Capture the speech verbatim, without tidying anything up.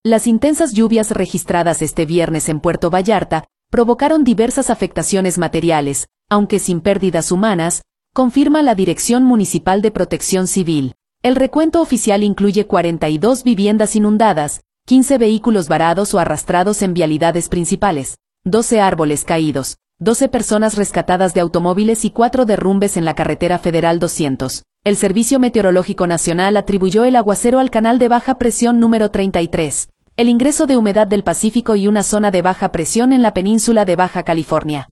Las intensas lluvias registradas este viernes en Puerto Vallarta provocaron diversas afectaciones materiales, aunque sin pérdidas humanas, confirma la Dirección Municipal de Protección Civil. El recuento oficial incluye cuarenta y dos viviendas inundadas, quince vehículos varados o arrastrados en vialidades principales, doce árboles caídos, doce personas rescatadas de automóviles y cuatro derrumbes en la carretera federal doscientos. El Servicio Meteorológico Nacional atribuyó el aguacero al canal de baja presión número treinta y tres, el ingreso de humedad del Pacífico y una zona de baja presión en la península de Baja California.